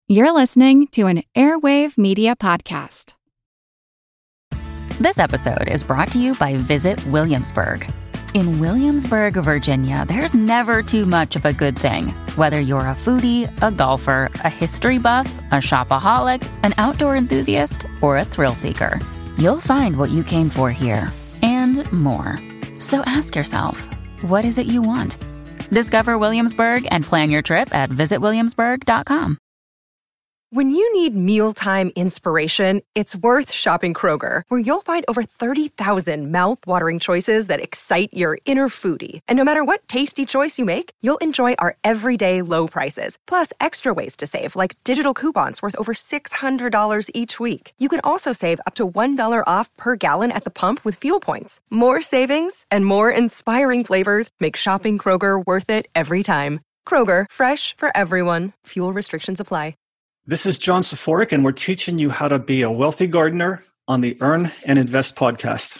You're listening to an Airwave Media Podcast. This episode is brought to you by Visit Williamsburg. In Williamsburg, Virginia, there's never too much of a good thing. Whether you're a foodie, a golfer, a history buff, a shopaholic, an outdoor enthusiast, or a thrill seeker, you'll find what you came for here and more. So ask yourself, what is it you want? Discover Williamsburg and plan your trip at visitwilliamsburg.com. When you need mealtime inspiration, it's worth shopping Kroger, where you'll find over 30,000 mouth-watering choices that excite your inner foodie. And no matter what tasty choice you make, you'll enjoy our everyday low prices, plus extra ways to save, like digital coupons worth over $600 each week. You can also save up to $1 off per gallon at the pump with fuel points. More savings and more inspiring flavors make shopping Kroger worth it every time. Kroger, fresh for everyone. Fuel restrictions apply. This is John Soforic, and we're teaching you how to be a wealthy gardener on the Earn and Invest podcast.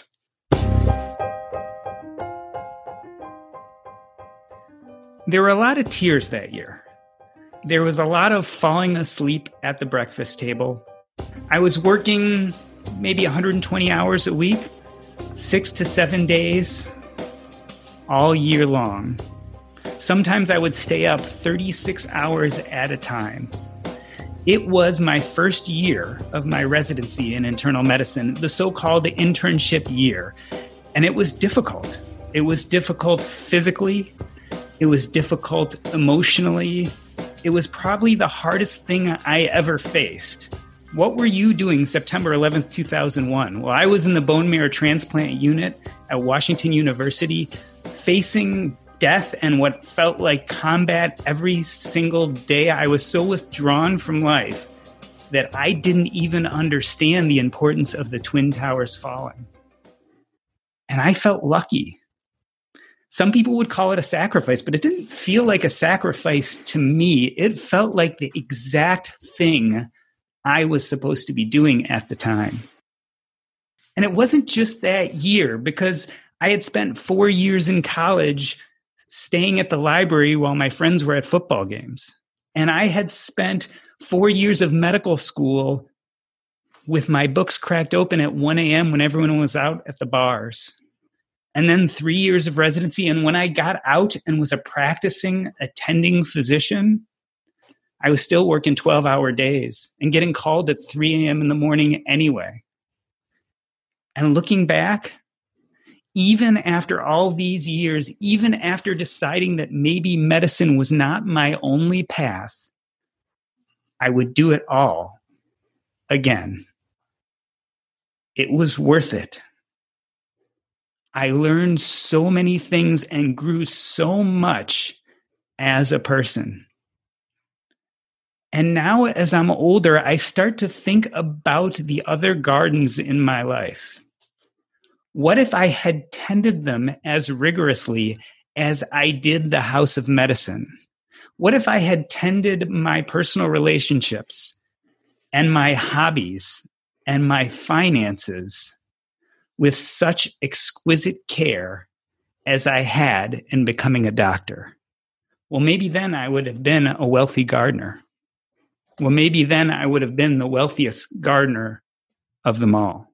There were a lot of tears that year. There was a lot of falling asleep at the breakfast table. I was working maybe 120 hours a week, 6 to 7 days, all year long. Sometimes I would stay up 36 hours at a time. It was my first year of my residency in internal medicine, the so-called internship year. And it was difficult. It was difficult physically. It was difficult emotionally. It was probably the hardest thing I ever faced. What were you doing September 11th, 2001? Well, I was in the bone marrow transplant unit at Washington University, facing death and what felt like combat every single day. I was so withdrawn from life that I didn't even understand the importance of the Twin Towers falling. And I felt lucky. Some people would call it a sacrifice, but it didn't feel like a sacrifice to me. It felt like the exact thing I was supposed to be doing at the time. And it wasn't just that year, because I had spent 4 years in college staying at the library while my friends were at football games. And I had spent 4 years of medical school with my books cracked open at 1 a.m. when everyone was out at the bars. And then 3 years of residency. And when I got out and was a practicing attending physician, I was still working 12-hour days and getting called at 3 a.m. in the morning anyway. And looking back, even after all these years, even after deciding that maybe medicine was not my only path, I would do it all again. It was worth it. I learned so many things and grew so much as a person. And now, as I'm older, I start to think about the other gardens in my life. What if I had tended them as rigorously as I did the House of Medicine? What if I had tended my personal relationships and my hobbies and my finances with such exquisite care as I had in becoming a doctor? Well, maybe then I would have been a wealthy gardener. Well, maybe then I would have been the wealthiest gardener of them all.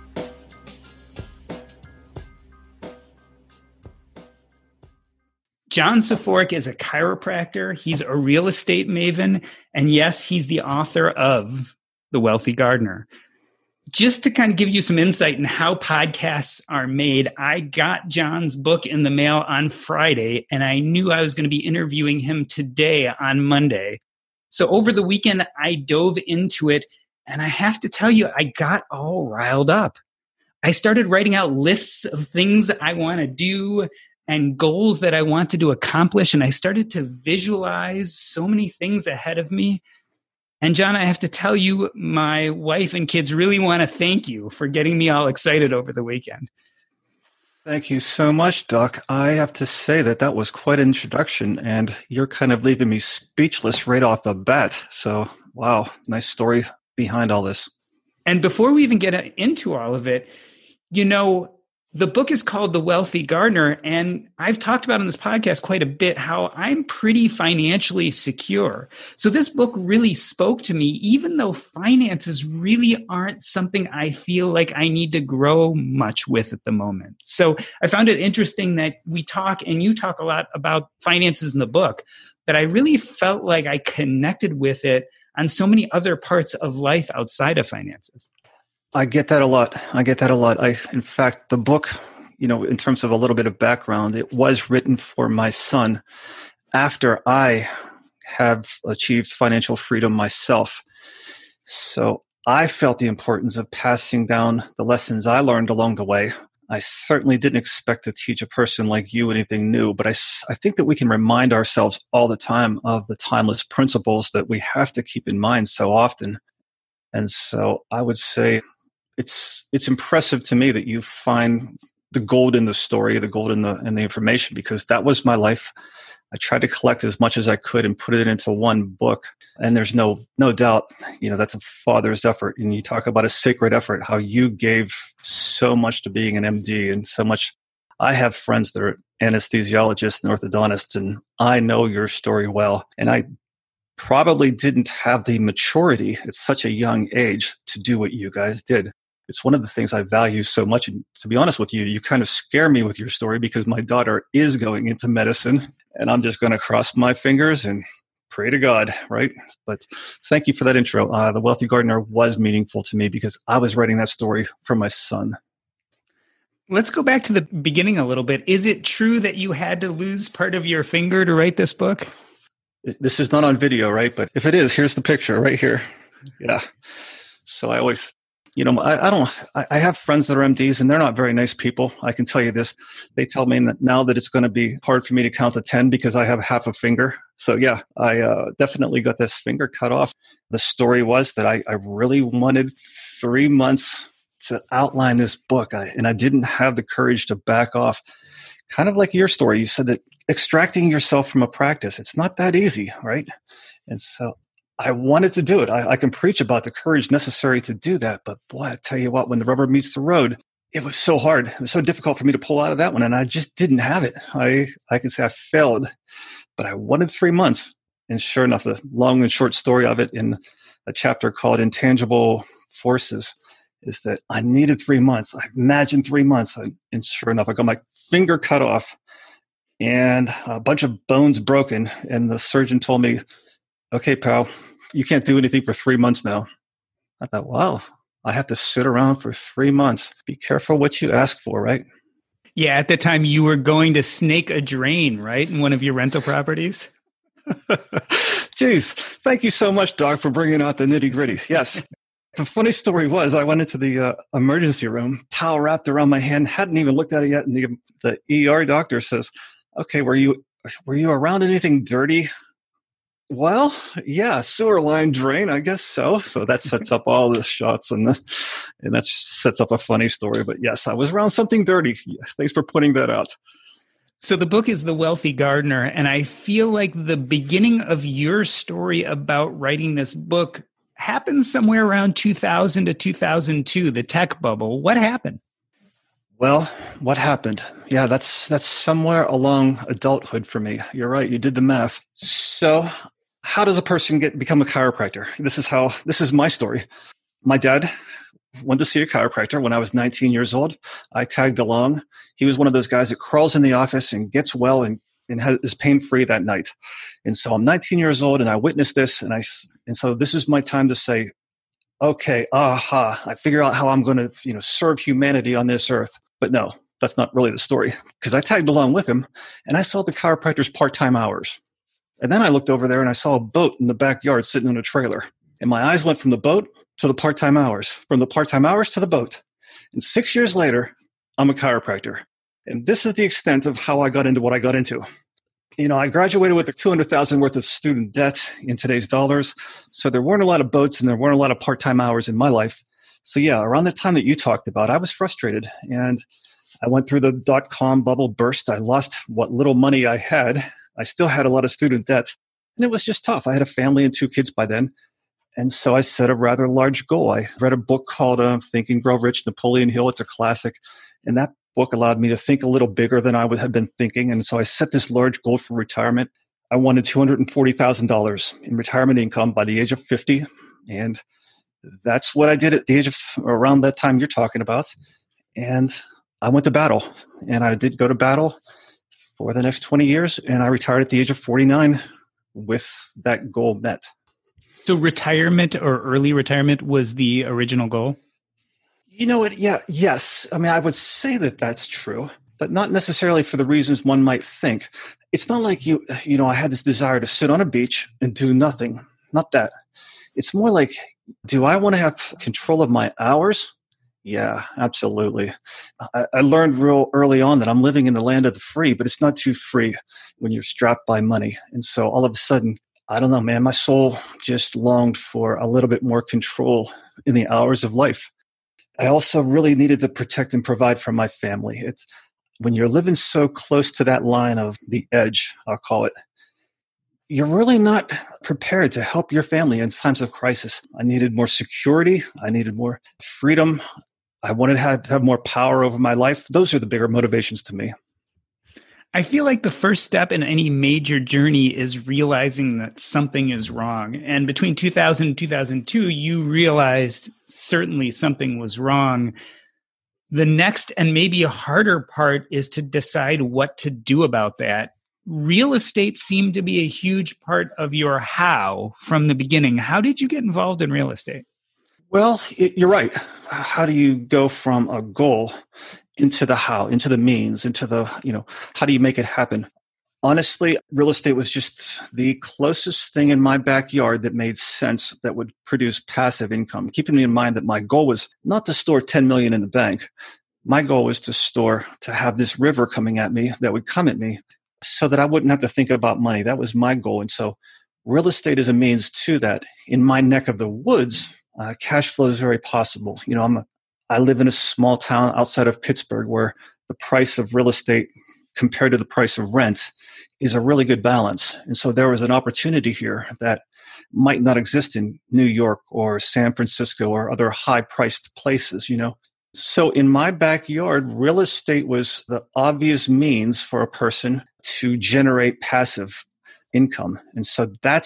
John Soforic is a chiropractor. He's a real estate maven. And yes, he's the author of The Wealthy Gardener. Just to kind of give you some insight in how podcasts are made, I got John's book in the mail on Friday, and I knew I was going to be interviewing him today on Monday. So over the weekend, I dove into it, and I have to tell you, I got all riled up. I started writing out lists of things I want to do and goals that I wanted to accomplish. And I started to visualize so many things ahead of me. And John, I have to tell you, my wife and kids really want to thank you for getting me all excited over the weekend. Thank you so much, Doc. I have to say that was quite an introduction, and you're kind of leaving me speechless right off the bat. So, wow, nice story behind all this. And before we even get into all of it, you know, The book is called The Wealthy Gardener, and I've talked about on this podcast quite a bit how I'm pretty financially secure. So this book really spoke to me, even though finances really aren't something I feel like I need to grow much with at the moment. So I found it interesting that we talk, and you talk a lot about finances in the book, but I really felt like I connected with it on so many other parts of life outside of finances. I get that a lot. In fact, the book, in terms of a little bit of background, it was written for my son after I have achieved financial freedom myself. So I felt the importance of passing down the lessons I learned along the way. I certainly didn't expect to teach a person like you anything new, but I think that we can remind ourselves all the time of the timeless principles that we have to keep in mind so often. And so I would say, it's impressive to me that you find the gold in the story, the gold in the information, because that was my life. I tried to collect as much as I could and put it into one book. And there's no doubt, that's a father's effort. And you talk about a sacred effort, how you gave so much to being an MD and so much. I have friends that are anesthesiologists and orthodontists, and I know your story well. And I probably didn't have the maturity at such a young age to do what you guys did. It's one of the things I value so much. And to be honest with you, you kind of scare me with your story because my daughter is going into medicine and I'm just going to cross my fingers and pray to God, right? But thank you for that intro. The Wealthy Gardener was meaningful to me because I was writing that story for my son. Let's go back to the beginning a little bit. Is it true that you had to lose part of your finger to write this book? This is not on video, right? But if it is, here's the picture right here. Yeah. So I always... I have friends that are MDs and they're not very nice people. I can tell you this. They tell me that now that it's going to be hard for me to count to 10 because I have half a finger. So yeah, I definitely got this finger cut off. The story was that I really wanted 3 months to outline this book. And I didn't have the courage to back off. Kind of like your story. You said that extracting yourself from a practice, it's not that easy, right? And so I wanted to do it. I can preach about the courage necessary to do that. But boy, I tell you what, when the rubber meets the road, it was so hard. It was so difficult for me to pull out of that one. And I just didn't have it. I can say I failed, but I wanted 3 months. And sure enough, the long and short story of it in a chapter called Intangible Forces is that I needed 3 months. I imagined 3 months. And sure enough, I got my finger cut off and a bunch of bones broken. And the surgeon told me, okay, pal, you can't do anything for 3 months now. I thought, wow, I have to sit around for 3 months. Be careful what you ask for, right? Yeah, at the time you were going to snake a drain, right, in one of your rental properties? Jeez, thank you so much, Doc, for bringing out the nitty gritty. Yes. The funny story was I went into the emergency room, towel wrapped around my hand, hadn't even looked at it yet. And the ER doctor says, okay, were you around anything dirty? Well, yeah, sewer line drain, I guess so. So that sets up all the shots and that sets up a funny story. But yes, I was around something dirty. Thanks for putting that out. So the book is The Wealthy Gardener, and I feel like the beginning of your story about writing this book happened somewhere around 2000 to 2002, the tech bubble. What happened? Well, what happened? Yeah, that's somewhere along adulthood for me. You're right. You did the math. So how does a person become a chiropractor? This is my story. My dad went to see a chiropractor when I was 19 years old. I tagged along. He was one of those guys that crawls in the office and gets well and is pain-free that night. And so I'm 19 years old and I witnessed this. And so this is my time to say, okay, I figure out how I'm going to, serve humanity on this earth. But no, that's not really the story, because I tagged along with him and I saw the chiropractor's part-time hours. And then I looked over there and I saw a boat in the backyard sitting in a trailer. And my eyes went from the boat to the part-time hours, from the part-time hours to the boat. And 6 years later, I'm a chiropractor. And this is the extent of how I got into what I got into. I graduated with $200,000 worth of student debt in today's dollars. So there weren't a lot of boats and there weren't a lot of part-time hours in my life. So yeah, around the time that you talked about, I was frustrated. And I went through the dot-com bubble burst. I lost what little money I had. I still had a lot of student debt. And it was just tough. I had a family and 2 kids by then. And so I set a rather large goal. I read a book called Think and Grow Rich, Napoleon Hill. It's a classic. And that book allowed me to think a little bigger than I would have been thinking. And so I set this large goal for retirement. I wanted $240,000 in retirement income by the age of 50. And that's what I did at the age of around that time you're talking about. And I went to battle, and I did go to battle for the next 20 years. And I retired at the age of 49 with that goal met. So retirement or early retirement was the original goal? You know what? Yeah. Yes. I mean, I would say that that's true, but not necessarily for the reasons one might think. It's not like I had this desire to sit on a beach and do nothing. Not that. It's more like, do I want to have control of my hours? Yeah, absolutely. I learned real early on that I'm living in the land of the free, but it's not too free when you're strapped by money. And so all of a sudden, I don't know, man, my soul just longed for a little bit more control in the hours of life. I also really needed to protect and provide for my family. It's when you're living so close to that line of the edge, I'll call it, you're really not prepared to help your family in times of crisis. I needed more security. I needed more freedom. I wanted to have more power over my life. Those are the bigger motivations to me. I feel like the first step in any major journey is realizing that something is wrong. And between 2000 and 2002, you realized certainly something was wrong. The next and maybe a harder part is to decide what to do about that. Real estate seemed to be a huge part of your how from the beginning. How did you get involved in real estate? Well, you're right. How do you go from a goal into the how, into the means, into the, how do you make it happen? Honestly, real estate was just the closest thing in my backyard that made sense that would produce passive income. Keeping in mind that my goal was not to store 10 million in the bank. My goal was to have this river coming at me that would come at me so that I wouldn't have to think about money. That was my goal. And so real estate is a means to that. In my neck of the woods, cash flow is very possible. I live in a small town outside of Pittsburgh where the price of real estate compared to the price of rent is a really good balance. And so there was an opportunity here that might not exist in New York or San Francisco or other high-priced places, So in my backyard, real estate was the obvious means for a person to generate passive income. And so that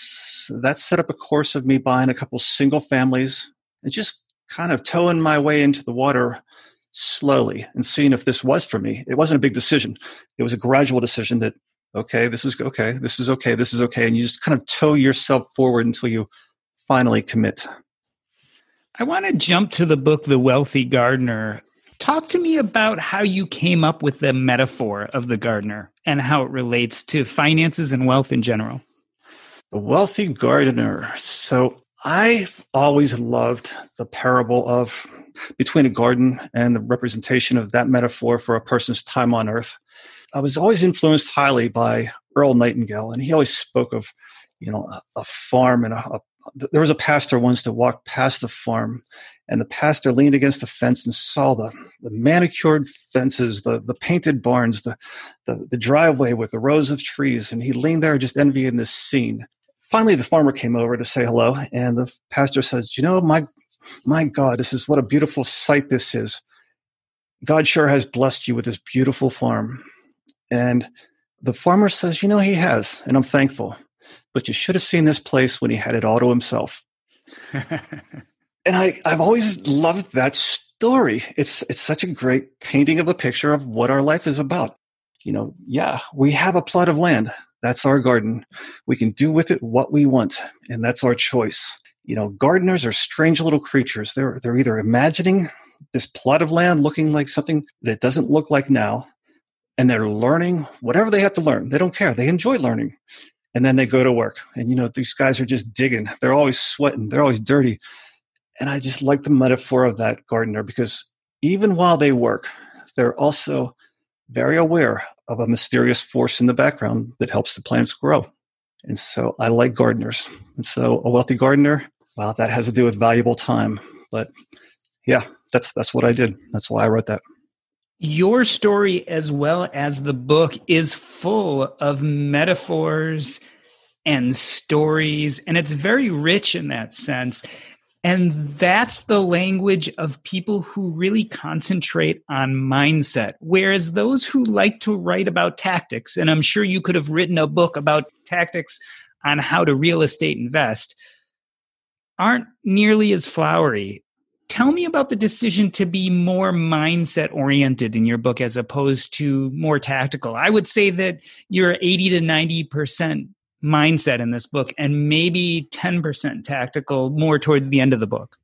set up a course of me buying a couple single families and just kind of towing my way into the water slowly and seeing if this was for me. It wasn't a big decision. It was a gradual decision that, okay, this is okay, this is okay, this is okay. And you just kind of tow yourself forward until you finally commit. I want to jump to the book, The Wealthy Gardener. Talk to me about how you came up with the metaphor of the gardener and how it relates to finances and wealth in general. The Wealthy Gardener. So I've always loved the parable of between a garden and the representation of that metaphor for a person's time on earth. I was always influenced highly by Earl Nightingale, and he always spoke of, a farm and there was a pastor once that walked past the farm, and the pastor leaned against the fence and saw the manicured fences, the painted barns, the driveway with the rows of trees, and he leaned there just envying this scene. Finally, the farmer came over to say hello, and the pastor says, my God, this is what a beautiful sight this is. God sure has blessed you with this beautiful farm. And the farmer says, he has, and I'm thankful. But you should have seen this place when he had it all to himself. And I've always loved that story. It's such a great painting of a picture of what our life is about. We have a plot of land. That's our garden. We can do with it what we want, and that's our choice. Gardeners are strange little creatures. They're either imagining this plot of land looking like something that it doesn't look like now, and they're learning whatever they have to learn. They don't care. They enjoy learning. And then they go to work. And, these guys are just digging. They're always sweating. They're always dirty. And I just like the metaphor of that gardener because even while they work, they're also very aware of a mysterious force in the background that helps the plants grow. And so I like gardeners. And so a wealthy gardener, well, that has to do with valuable time. But yeah, that's what I did. That's why I wrote that. Your story, as well as the book, is full of metaphors and stories, and it's very rich in that sense. And that's the language of people who really concentrate on mindset. Whereas those who like to write about tactics, and I'm sure you could have written a book about tactics on how to real estate invest, aren't nearly as flowery. Tell me about the decision to be more mindset oriented in your book as opposed to more tactical. I would say that you're 80 to 90% mindset in this book and maybe 10% tactical more towards the end of the book.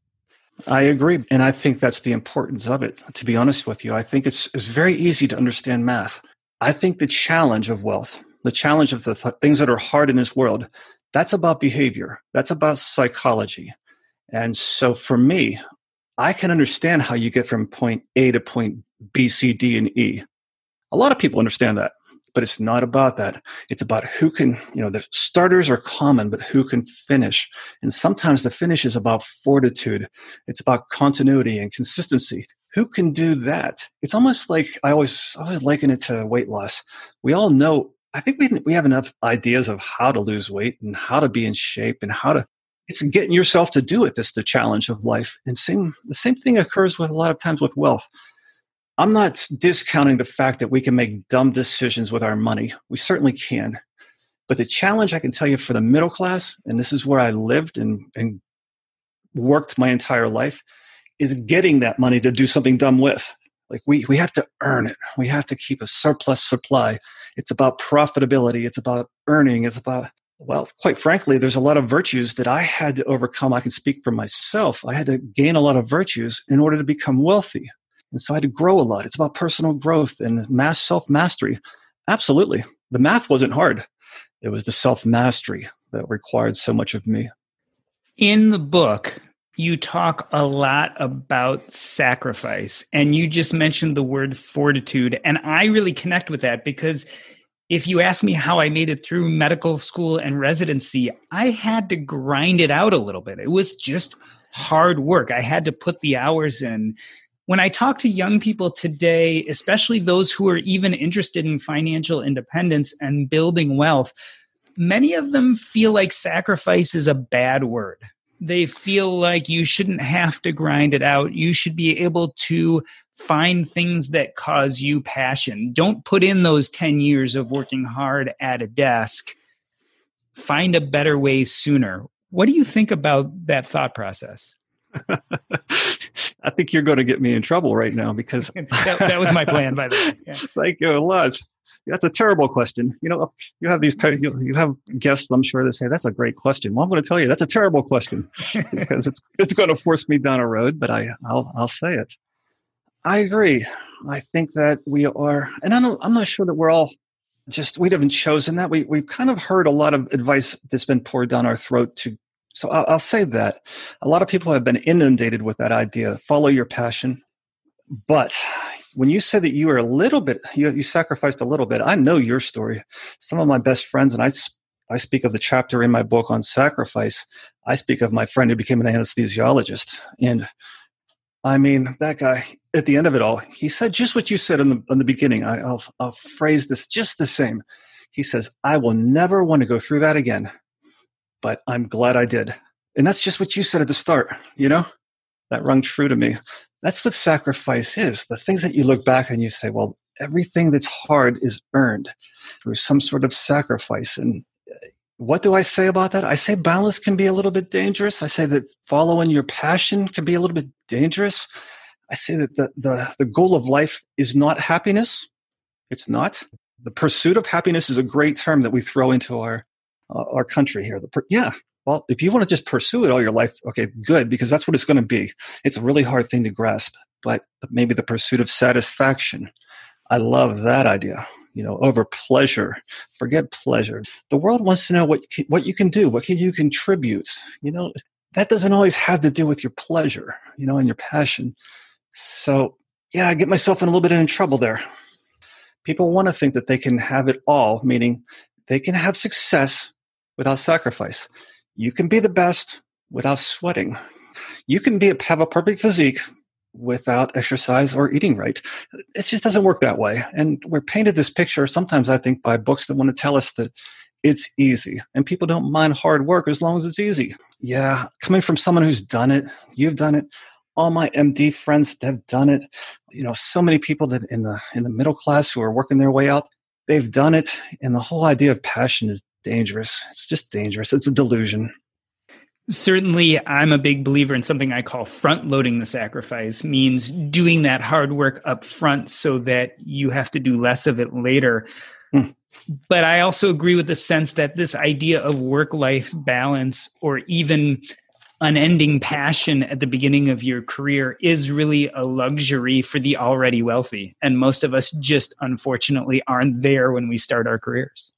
I agree. And I think that's the importance of it, to be honest with you. I think it's very easy to understand math. I think the challenge of wealth, the challenge of the things that are hard in this world, that's about behavior. That's about psychology. And so for me, I can understand how you get from point A to point B, C, D, and E. A lot of people understand that, but it's not about that. It's about who can, the starters are common, but who can finish. And sometimes the finish is about fortitude. It's about continuity and consistency. Who can do that? It's almost like I always liken it to weight loss. We all know, I think we have enough ideas of how to lose weight and how to be in shape and it's getting yourself to do it. That's the challenge of life. And the same thing occurs with a lot of times with wealth. I'm not discounting the fact that we can make dumb decisions with our money. We certainly can. But the challenge, I can tell you, for the middle class, and this is where I lived and worked my entire life, is getting that money to do something dumb with. Like we have to earn it. We have to keep a surplus supply. It's about profitability. It's about earning. It's about, well, quite frankly, there's a lot of virtues that I had to overcome. I can speak for myself. I had to gain a lot of virtues in order to become wealthy. And so I had to grow a lot. It's about personal growth and self-mastery. Absolutely. The math wasn't hard. It was the self-mastery that required so much of me. In the book, you talk a lot about sacrifice, and you just mentioned the word fortitude. And I really connect with that because if you ask me how I made it through medical school and residency, I had to grind it out a little bit. It was just hard work. I had to put the hours in. When I talk to young people today, especially those who are even interested in financial independence and building wealth, many of them feel like sacrifice is a bad word. They feel like you shouldn't have to grind it out. You should be able to find things that cause you passion. Don't put in those 10 years of working hard at a desk. Find a better way sooner. What do you think about that thought process? I think you're going to get me in trouble right now because that was my plan, by the way. Yeah. Thank you a lot. That's a terrible question. You have you have guests, I'm sure, that say, that's a great question. Well, I'm going to tell you, that's a terrible question because it's going to force me down a road, but I'll say it. I agree. I think that we are, and I'm not sure that we're all we haven't chosen that. We've kind of heard a lot of advice that's been poured down our throat so I'll say that a lot of people have been inundated with that idea, follow your passion. But when you said that you were you sacrificed a little bit, I know your story. Some of my best friends, and I speak of the chapter in my book on sacrifice. I speak of my friend who became an anesthesiologist. And I mean, that guy, at the end of it all, he said just what you said in the beginning. I'll phrase this just the same. He says, I will never want to go through that again, but I'm glad I did. And that's just what you said at the start, that rung true to me. That's what sacrifice is. The things that you look back and you say, well, everything that's hard is earned through some sort of sacrifice. And what do I say about that? I say balance can be a little bit dangerous. I say that following your passion can be a little bit dangerous. I say that the goal of life is not happiness. It's not. The pursuit of happiness is a great term that we throw into our country here. Well, if you want to just pursue it all your life, okay, good, because that's what it's going to be. It's a really hard thing to grasp, but maybe the pursuit of satisfaction. I love that idea, over pleasure. Forget pleasure. The world wants to know what you can do. What can you contribute? That doesn't always have to do with your pleasure, and your passion. So, yeah, I get myself in a little bit in trouble there. People want to think that they can have it all, meaning they can have success without sacrifice. You can be the best without sweating. You can have a perfect physique without exercise or eating right. It just doesn't work that way. And we're painted this picture sometimes, I think, by books that want to tell us that it's easy. And people don't mind hard work as long as it's easy. Yeah, coming from someone who's done it, you've done it. All my MD friends have done it. So many people that in the middle class who are working their way out, they've done it. And the whole idea of passion is dangerous. It's just dangerous. It's a delusion. Certainly, I'm a big believer in something I call front-loading the sacrifice, means doing that hard work up front so that you have to do less of it later. But I also agree with the sense that this idea of work-life balance or even unending passion at the beginning of your career is really a luxury for the already wealthy. And most of us just unfortunately aren't there when we start our careers.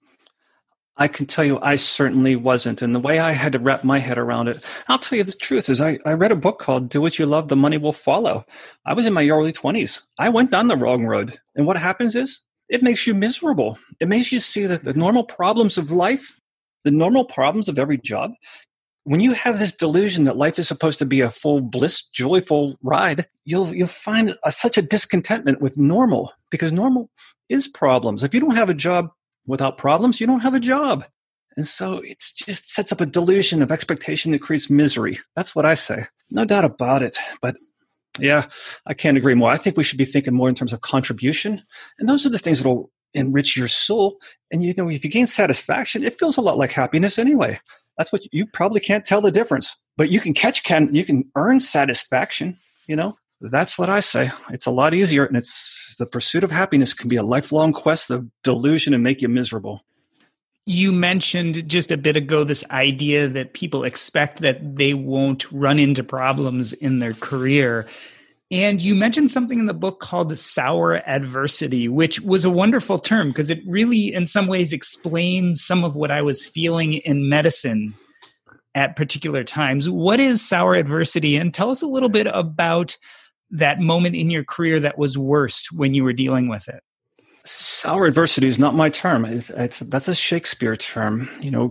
I can tell you I certainly wasn't. And the way I had to wrap my head around it, I'll tell you the truth is I read a book called Do What You Love, The Money Will Follow. I was in my early 20s. I went down the wrong road. And what happens is it makes you miserable. It makes you see that the normal problems of life, the normal problems of every job, when you have this delusion that life is supposed to be a full bliss, joyful ride, you'll find such a discontentment with normal, because normal is problems. If you don't have a job without problems, you don't have a job. And so it just sets up a delusion of expectation that creates misery. That's what I say. No doubt about it. But yeah, I can't agree more. I think we should be thinking more in terms of contribution. And those are the things that will enrich your soul. And if you gain satisfaction, it feels a lot like happiness anyway. That's what you probably can't tell the difference. But you can earn satisfaction, That's what I say. It's a lot easier, and it's the pursuit of happiness can be a lifelong quest of delusion and make you miserable. You mentioned just a bit ago this idea that people expect that they won't run into problems in their career. And you mentioned something in the book called sour adversity, which was a wonderful term because it really, in some ways, explains some of what I was feeling in medicine at particular times. What is sour adversity? And tell us a little bit about that moment in your career that was worst when you were dealing with it. Sour adversity is not my term. That's a Shakespeare term.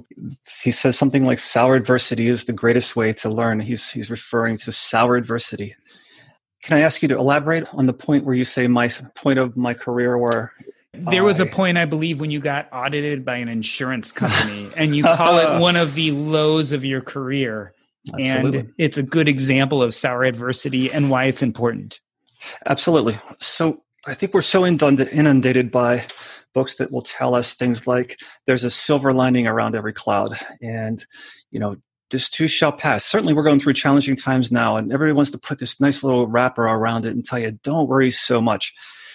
He says something like sour adversity is the greatest way to learn. He's referring to sour adversity. Can I ask you to elaborate on the point where you say my point of my career where there was a point, I believe, when you got audited by an insurance company and you call it one of the lows of your career. Absolutely. And it's a good example of sour adversity and why it's important. Absolutely. So I think we're so inundated by books that will tell us things like there's a silver lining around every cloud. And, this too shall pass. Certainly we're going through challenging times now, and everybody wants to put this nice little wrapper around it and tell you, don't worry so much.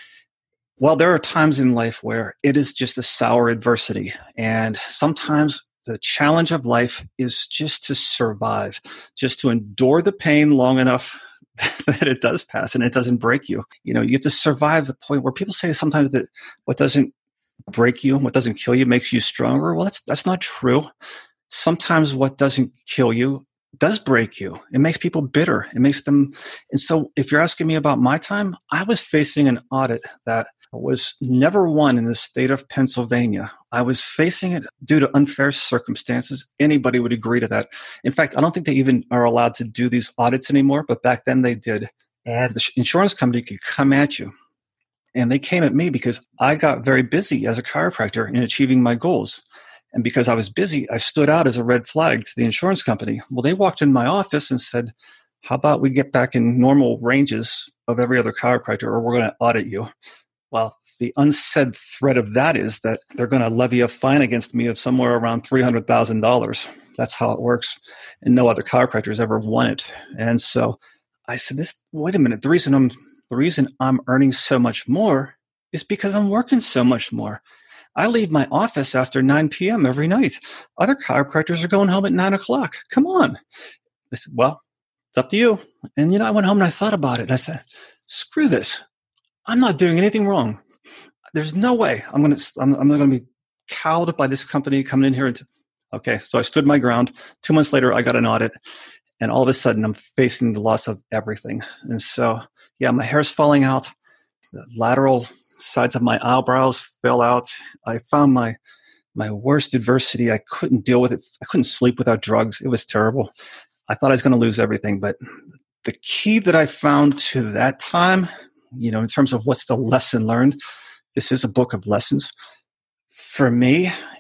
Well, there are times in life where it is just a sour adversity. And sometimes the challenge of life is just to survive, just to endure the pain long enough that it does pass and it doesn't break you. You have to survive the point where people say sometimes that what doesn't break you, what doesn't kill you makes you stronger. Well, that's not true. Sometimes what doesn't kill you does break you. It makes people bitter. It makes them. And so if you're asking me about my time, I was facing an audit that was never won in the state of Pennsylvania. I was facing it due to unfair circumstances. Anybody would agree to that. In fact, I don't think they even are allowed to do these audits anymore, but back then they did. And the insurance company could come at you. And they came at me because I got very busy as a chiropractor in achieving my goals. And because I was busy, I stood out as a red flag to the insurance company. Well, they walked in my office and said, how about we get back in normal ranges of every other chiropractor or we're going to audit you. Well, the unsaid threat of that is that they're going to levy a fine against me of somewhere around $300,000. That's how it works. And no other chiropractor has ever won it. And so I said, wait a minute. The reason I'm earning so much more is because I'm working so much more. I leave my office after 9 p.m. every night. Other chiropractors are going home at 9 o'clock. Come on. I said, well, it's up to you. And, I went home and I thought about it. And I said, screw this. I'm not doing anything wrong. There's no way I'm not going to be cowed by this company coming in here. Okay. So I stood my ground. 2 months later, I got an audit. And all of a sudden, I'm facing the loss of everything. And so, yeah, my hair's falling out. The lateral sides of my eyebrows fell out. I found my worst adversity. I couldn't deal with it. I couldn't sleep without drugs. It was terrible. I thought I was going to lose everything. But the key that I found to that time, in terms of what's the lesson learned, this is a book of lessons. For me,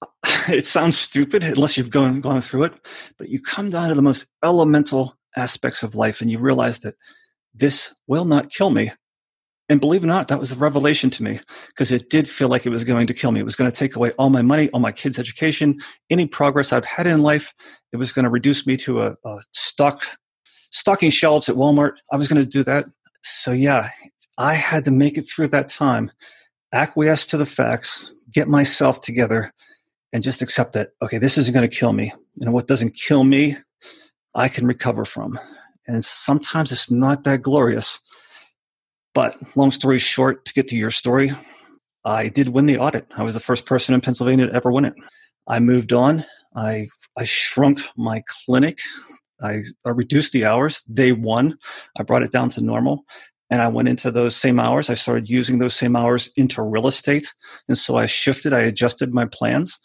It sounds stupid unless you've gone through it, but you come down to the most elemental aspects of life and you realize that this will not kill me. And believe it or not, that was a revelation to me because it did feel like it was going to kill me. It was going to take away all my money, all my kids' education, any progress I've had in life. It was going to reduce me to a stocking shelves at Walmart. I was going to do that. So yeah, I had to make it through that time, acquiesce to the facts, get myself together, and just accept that, okay, this isn't going to kill me. And what doesn't kill me, I can recover from. And sometimes it's not that glorious. But long story short, to get to your story, I did win the audit. I was the first person in Pennsylvania to ever win it. I moved on. I shrunk my clinic. I reduced the hours. Day one, I brought it down to normal. And I went into those same hours. I started using those same hours into real estate. And so I shifted, I adjusted my plans.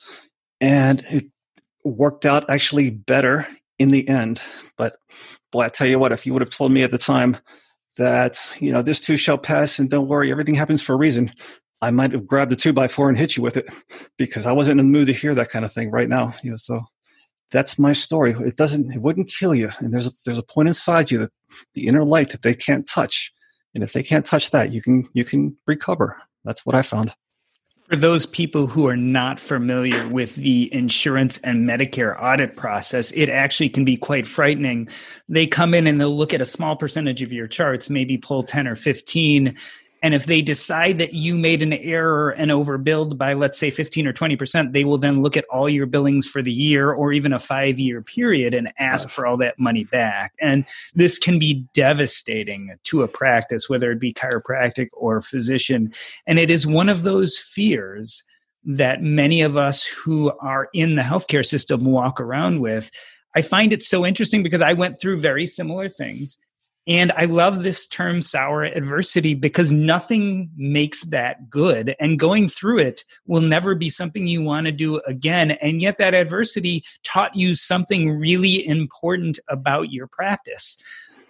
And it worked out actually better in the end. But boy, I tell you what, if you would have told me at the time that, this too shall pass and don't worry, everything happens for a reason, I might have grabbed a 2x4 and hit you with it because I wasn't in the mood to hear that kind of thing right now. So that's my story. It wouldn't kill you. And there's a point inside you, that the inner light that they can't touch. And if they can't touch that, you can recover. That's what I found. For those people who are not familiar with the insurance and Medicare audit process, it actually can be quite frightening. They come in and they'll look at a small percentage of your charts, maybe pull 10 or 15. And if they decide that you made an error and overbilled by, let's say, 15 or 20%, they will then look at all your billings for the year or even a 5-year period and ask for all that money back. And this can be devastating to a practice, whether it be chiropractic or physician. And it is one of those fears that many of us who are in the healthcare system walk around with. I find it so interesting because I went through very similar things. And I love this term sour adversity because nothing makes that good. And going through it will never be something you want to do again. And yet that adversity taught you something really important about your practice.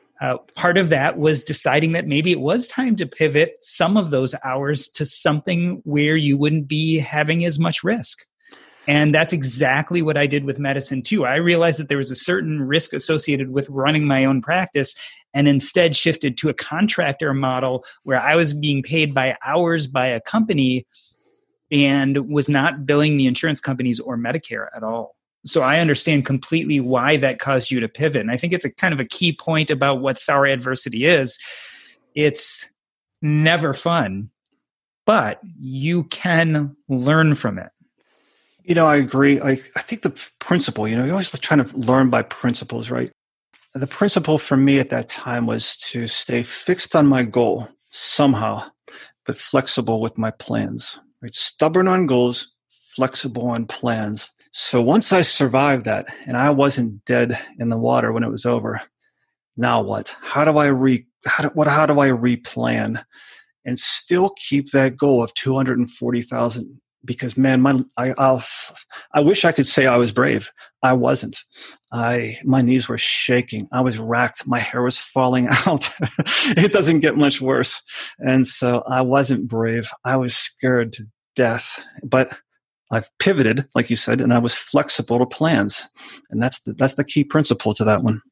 Part of that was deciding that maybe it was time to pivot some of those hours to something where you wouldn't be having as much risk. And that's exactly what I did with medicine too. I realized that there was a certain risk associated with running my own practice and instead shifted to a contractor model where I was being paid by hours by a company and was not billing the insurance companies or Medicare at all. So I understand completely why that caused you to pivot. And I think it's a kind of a key point about what sour adversity is. It's never fun, but you can learn from it. I agree. I think the principle, you're always trying to learn by principles, right? The principle for me at that time was to stay fixed on my goal somehow, but flexible with my plans, right? Stubborn on goals, flexible on plans. So once I survived that and I wasn't dead in the water when it was over, now what? How do I replan and still keep that goal of 240,000? Because man, I wish I could say I was brave. I wasn't. My knees were shaking. I was racked. My hair was falling out. It doesn't get much worse. And so I wasn't brave. I was scared to death. But I've pivoted, like you said, and I was flexible to plans. And that's the key principle to that one.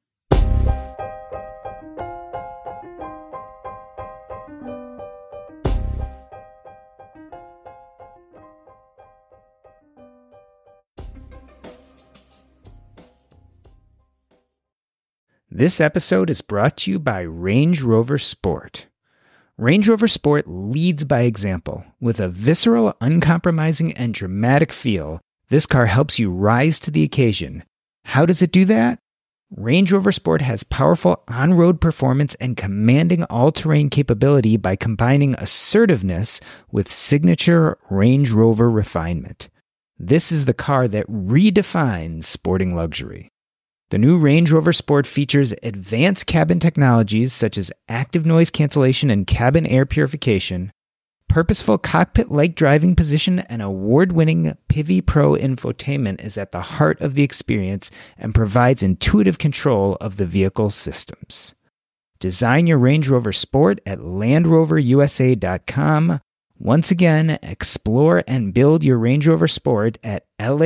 This episode is brought to you by Range Rover Sport. Range Rover Sport leads by example. With a visceral, uncompromising, and dramatic feel, this car helps you rise to the occasion. How does it do that? Range Rover Sport has powerful on-road performance and commanding all-terrain capability by combining assertiveness with signature Range Rover refinement. This is the car that redefines sporting luxury. The new Range Rover Sport features advanced cabin technologies such as active noise cancellation and cabin air purification, purposeful cockpit-like driving position, and award-winning Pivi Pro infotainment is at the heart of the experience and provides intuitive control of the vehicle systems. Design your Range Rover Sport at LandRoverUSA.com Once again, explore and build your Range Rover Sport at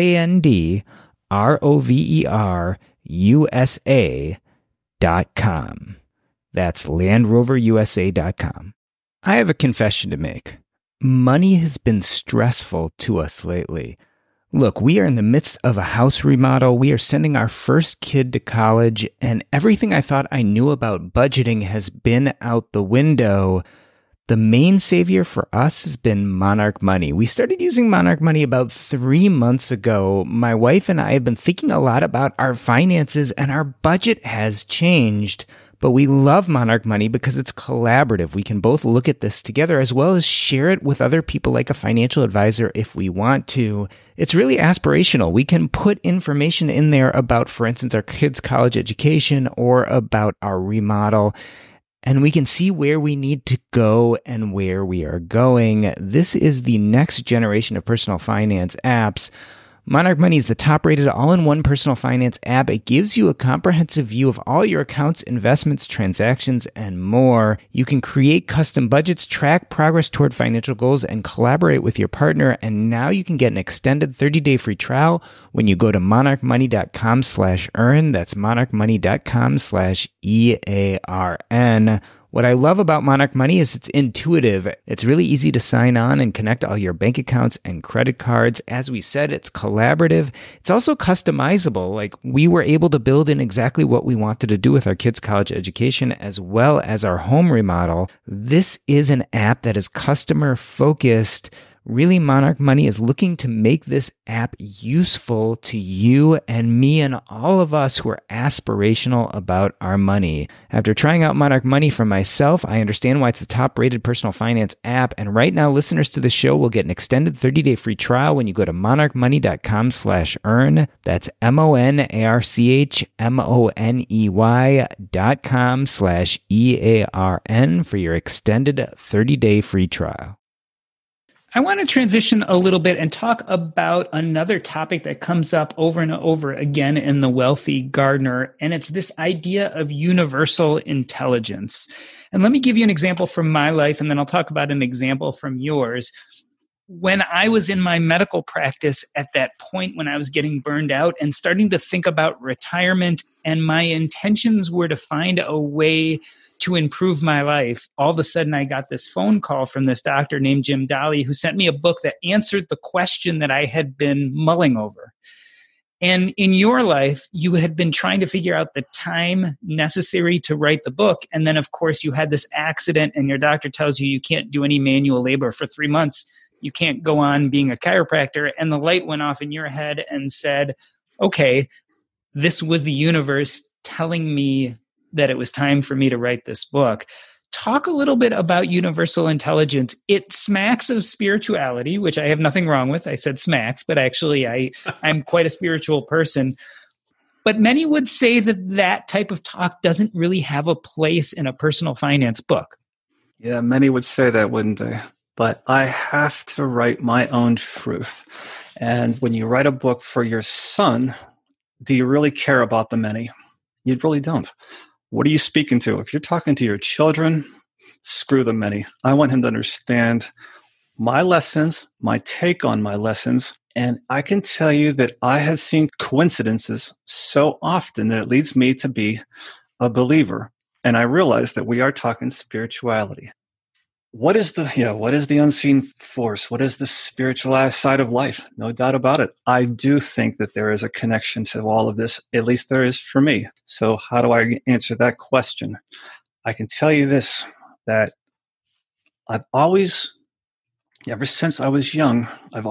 LandRoverUSA.com. That's LandRoverUSA.com. I have a confession to make. Money has been stressful to us lately. Look, we are in the midst of a house remodel. We are sending our first kid to college, and everything I thought I knew about budgeting has been out the window. The main savior for us has been Monarch Money. We started using Monarch Money about 3 months ago. My wife and I have been thinking a lot about our finances, and our budget has changed. But we love Monarch Money because it's collaborative. We can both look at this together as well as share it with other people like a financial advisor if we want to. It's really aspirational. We can put information in there about, for instance, our kids' college education or about our remodel. And we can see where we need to go and where we are going. This is the next generation of personal finance apps. Monarch Money is the top-rated all-in-one personal finance app. It gives you a comprehensive view of all your accounts, investments, transactions, and more. You can create custom budgets, track progress toward financial goals, and collaborate with your partner. And now you can get an extended 30-day free trial when you go to monarchmoney.com/earn. That's monarchmoney.com/EARN. What I love about Monarch Money is it's intuitive. It's really easy to sign on and connect all your bank accounts and credit cards. As we said, it's collaborative. It's also customizable. Like, we were able to build in exactly what we wanted to do with our kids' college education as well as our home remodel. This is an app that is customer focused. Really, Monarch Money is looking to make this app useful to you and me and all of us who are aspirational about our money. After trying out Monarch Money for myself, I understand why it's the top-rated personal finance app. And right now, listeners to the show will get an extended 30-day free trial when you go to monarchmoney.com/earn. That's monarchmoney.com/EARN for your extended 30-day free trial. I want to transition a little bit and talk about another topic that comes up over and over again in The Wealthy Gardener, and it's this idea of universal intelligence. And let me give you an example from my life, and then I'll talk about an example from yours. When I was in my medical practice at that point when I was getting burned out and starting to think about retirement, and my intentions were to find a way to improve my life, all of a sudden I got this phone call from this doctor named Jim Dolly, who sent me a book that answered the question that I had been mulling over. And in your life, you had been trying to figure out the time necessary to write the book. And then, of course, you had this accident and your doctor tells you you can't do any manual labor for 3 months. You can't go on being a chiropractor. And the light went off in your head and said, okay, this was the universe telling me that it was time for me to write this book. Talk a little bit about universal intelligence. It smacks of spirituality, which I have nothing wrong with. I said smacks, but actually I'm quite a spiritual person. But many would say that that type of talk doesn't really have a place in a personal finance book. Yeah, many would say that, wouldn't they? But I have to write my own truth. And when you write a book for your son, do you really care about the many? You really don't. What are you speaking to? If you're talking to your children, screw the many. I want him to understand my lessons, my take on my lessons. And I can tell you that I have seen coincidences so often that it leads me to be a believer. And I realize that we are talking spirituality. What is the unseen force? What is the spiritual side of life? No doubt about it. I do think that there is a connection to all of this. At least there is for me. So how do I answer that question? I can tell you this, that I've always, ever since I was young,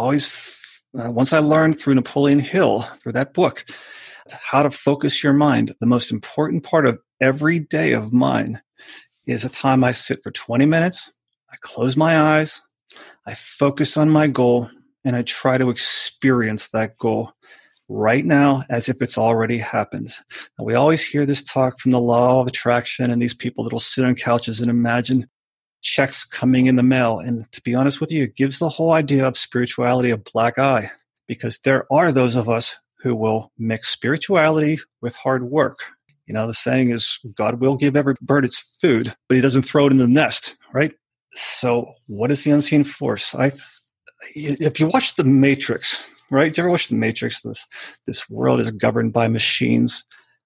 once I learned through Napoleon Hill, through that book, how to focus your mind, the most important part of every day of mine is a time I sit for 20 minutes. I close my eyes, I focus on my goal, and I try to experience that goal right now as if it's already happened. Now, we always hear this talk from the law of attraction and these people that will sit on couches and imagine checks coming in the mail. And to be honest with you, it gives the whole idea of spirituality a black eye, because there are those of us who will mix spirituality with hard work. You know, the saying is, God will give every bird its food, but he doesn't throw it in the nest, right? So what is the unseen force? If you watch The Matrix, right? Do you ever watch The Matrix? This world is governed by machines.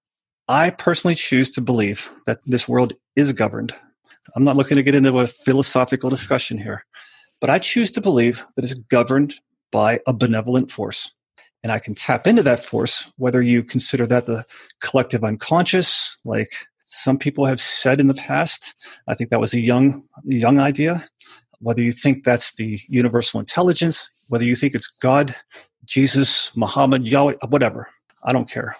I personally choose to believe that this world is governed. I'm not looking to get into a philosophical discussion here, but I choose to believe that it's governed by a benevolent force. And I can tap into that force, whether you consider that the collective unconscious, like some people have said in the past. I think that was a young idea. Whether you think that's the universal intelligence, whether you think it's God, Jesus, Muhammad, Yahweh, whatever, I don't care.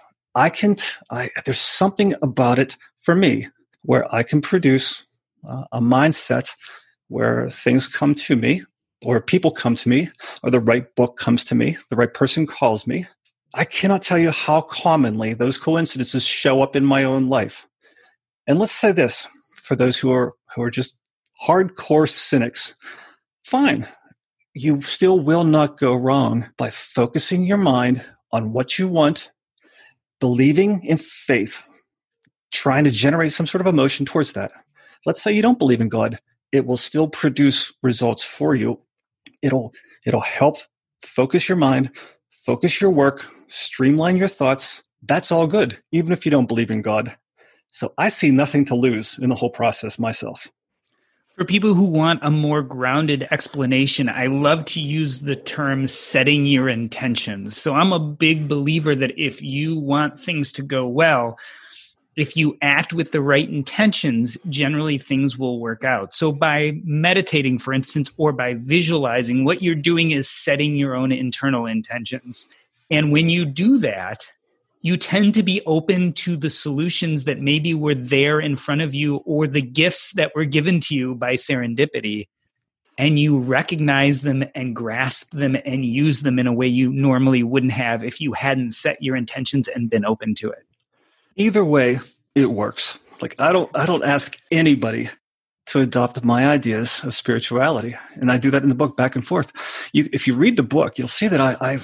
There's something about it for me where I can produce a mindset where things come to me, or people come to me, or the right book comes to me, the right person calls me. I cannot tell you how commonly those coincidences show up in my own life. And let's say this, for those who are just hardcore cynics, fine. You still will not go wrong by focusing your mind on what you want, believing in faith, trying to generate some sort of emotion towards that. Let's say you don't believe in God. It will still produce results for you. It'll help focus your mind, focus your work, streamline your thoughts. That's all good, even if you don't believe in God. So I see nothing to lose in the whole process myself. For people who want a more grounded explanation, I love to use the term setting your intentions. So I'm a big believer that if you want things to go well, if you act with the right intentions, generally things will work out. So by meditating, for instance, or by visualizing, what you're doing is setting your own internal intentions. And when you do that, you tend to be open to the solutions that maybe were there in front of you, or the gifts that were given to you by serendipity. And you recognize them and grasp them and use them in a way you normally wouldn't have if you hadn't set your intentions and been open to it. Either way, it works. Like I don't ask anybody to adopt my ideas of spirituality, and I do that in the book back and forth. If you read the book, you'll see that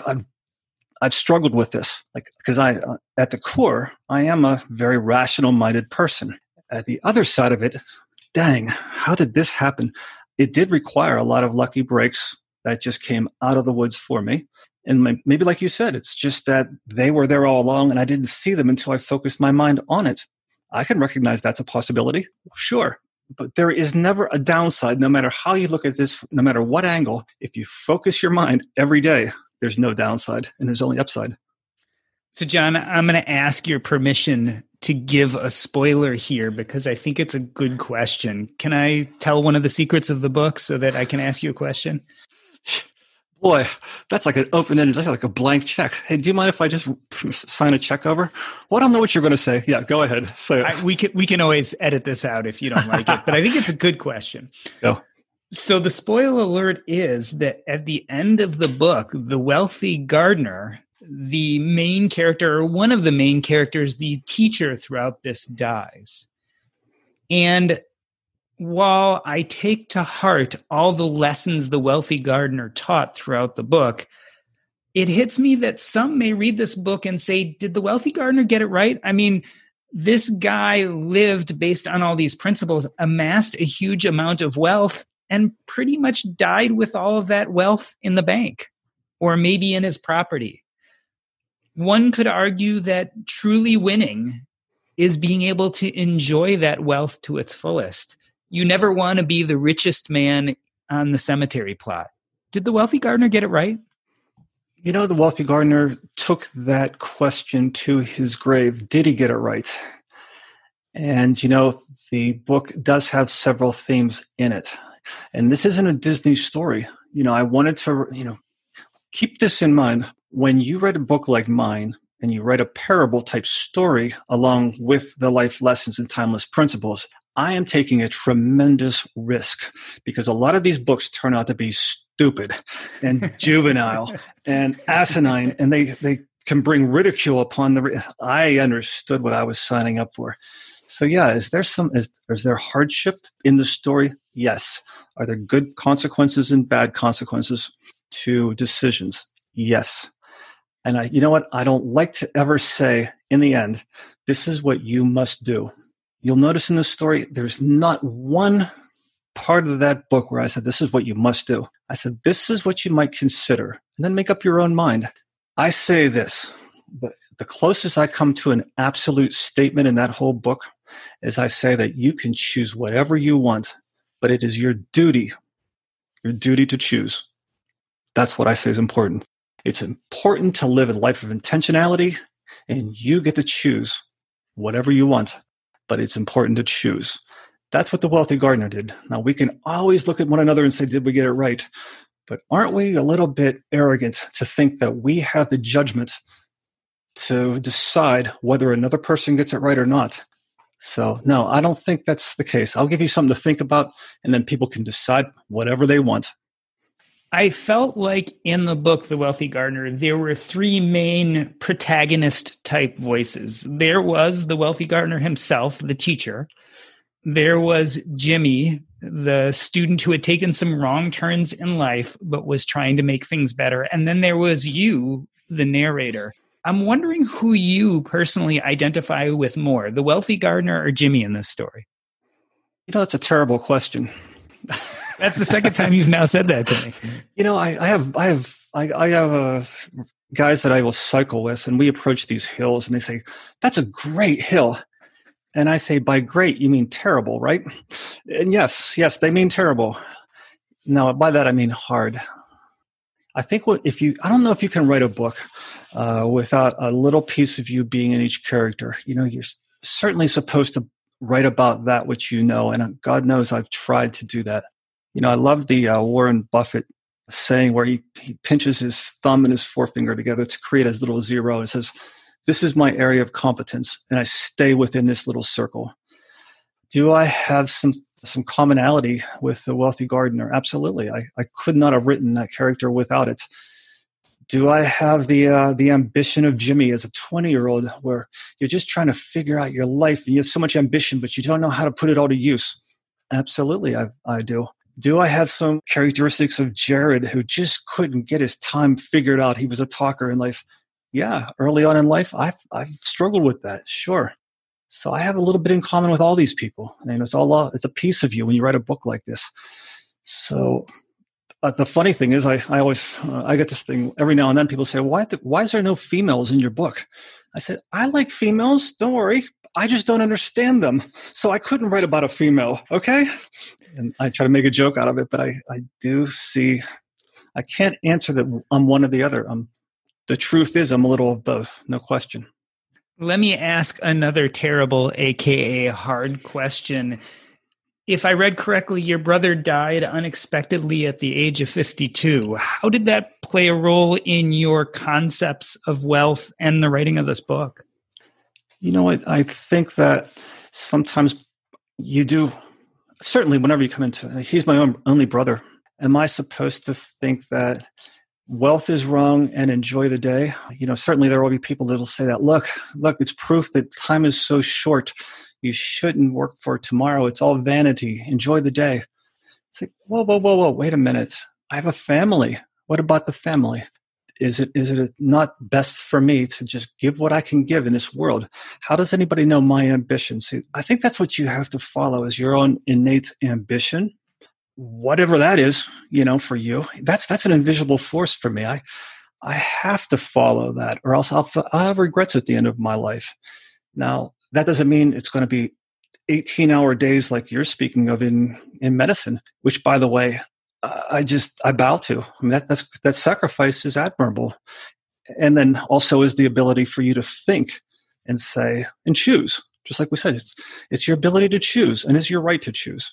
I've struggled with this, because at the core, I am a very rational-minded person. At the other side of it, dang, how did this happen? It did require a lot of lucky breaks that just came out of the woods for me. And maybe like you said, it's just that they were there all along and I didn't see them until I focused my mind on it. I can recognize that's a possibility. Sure. But there is never a downside, no matter how you look at this, no matter what angle. If you focus your mind every day, there's no downside and there's only upside. So, John, I'm going to ask your permission to give a spoiler here because I think it's a good question. Can I tell one of the secrets of the book so that I can ask you a question? Boy, that's like an open-ended, that's like a blank check. Hey, do you mind if I just sign a check over? Well, I don't know what you're going to say. Yeah, go ahead. Say it. We can always edit this out if you don't like it, but I think it's a good question. Go. So the spoiler alert is that at the end of the book, the wealthy gardener, the main character, or one of the main characters, the teacher throughout this, dies. And while I take to heart all the lessons the wealthy gardener taught throughout the book, it hits me that some may read this book and say, did the wealthy gardener get it right? I mean, this guy lived based on all these principles, amassed a huge amount of wealth, and pretty much died with all of that wealth in the bank, or maybe in his property. One could argue that truly winning is being able to enjoy that wealth to its fullest. You never want to be the richest man on the cemetery plot. Did the wealthy gardener get it right? You know, the wealthy gardener took that question to his grave. Did he get it right? And, you know, the book does have several themes in it. And this isn't a Disney story. You know, I wanted to, keep this in mind. When you read a book like mine and you write a parable type story along with the life lessons and timeless principles, I am taking a tremendous risk because a lot of these books turn out to be stupid and juvenile and asinine, and they can bring ridicule upon I understood what I was signing up for. So yeah, is there hardship in the story? Yes. Are there good consequences and bad consequences to decisions? Yes. And you know what? I don't like to ever say in the end, this is what you must do. You'll notice in this story, there's not one part of that book where I said, this is what you must do. I said, this is what you might consider, and then make up your own mind. I say this, but the closest I come to an absolute statement in that whole book is I say that you can choose whatever you want, but it is your duty to choose. That's what I say is important. It's important to live a life of intentionality, and you get to choose whatever you want, but it's important to choose. That's what the wealthy gardener did. Now, we can always look at one another and say, did we get it right? But aren't we a little bit arrogant to think that we have the judgment to decide whether another person gets it right or not? So, no, I don't think that's the case. I'll give you something to think about, and then people can decide whatever they want. I felt like in the book, The Wealthy Gardener, there were three main protagonist type voices. There was the wealthy gardener himself, the teacher. There was Jimmy, the student who had taken some wrong turns in life, but was trying to make things better. And then there was you, the narrator. I'm wondering who you personally identify with more, the wealthy gardener or Jimmy in this story? You know, that's a terrible question. That's the second time you've now said that to me. You know, I have guys that I will cycle with, and we approach these hills, and they say, "That's a great hill," and I say, "By great, you mean terrible, right?" And yes, they mean terrible. Now, by that I mean hard. I think I don't know if you can write a book without a little piece of you being in each character. You know, you're certainly supposed to write about that which you know, and God knows I've tried to do that. You know, I love the Warren Buffett saying where he pinches his thumb and his forefinger together to create his little zero and says, "This is my area of competence, and I stay within this little circle." Do I have some commonality with the wealthy gardener? Absolutely. I could not have written that character without it. Do I have the ambition of Jimmy as a 20-year-old where you're just trying to figure out your life and you have so much ambition, but you don't know how to put it all to use? Absolutely, I do. Do I have some characteristics of Jared who just couldn't get his time figured out? He was a talker in life. Yeah, early on in life, I've struggled with that, sure. So I have a little bit in common with all these people. And it's a piece of you when you write a book like this. So the funny thing is I get this thing every now and then. People say, why is there no females in your book? I said, I like females. Don't worry. I just don't understand them. So I couldn't write about a female. Okay. And I try to make a joke out of it, but I do see, I can't answer that I'm one or the other. The truth is I'm a little of both. No question. Let me ask another terrible, AKA hard question. If I read correctly, your brother died unexpectedly at the age of 52. How did that play a role in your concepts of wealth and the writing of this book? You know, I think that sometimes you do, certainly whenever you come into, he's my only brother. Am I supposed to think that wealth is wrong and enjoy the day? You know, certainly there will be people that will say that, look, it's proof that time is so short. You shouldn't work for tomorrow. It's all vanity. Enjoy the day. It's like, whoa, wait a minute. I have a family. What about the family? Is it not best for me to just give what I can give in this world? How does anybody know my ambition? See, I think that's what you have to follow is your own innate ambition. Whatever that is, you know, for you, that's an invisible force for me. I have to follow that, or else I'll have regrets at the end of my life. Now, that doesn't mean it's going to be 18-hour days like you're speaking of in medicine, which, by the way, I bow to. I mean, that sacrifice is admirable. And then also is the ability for you to think and say and choose. Just like we said, it's your ability to choose and it's your right to choose.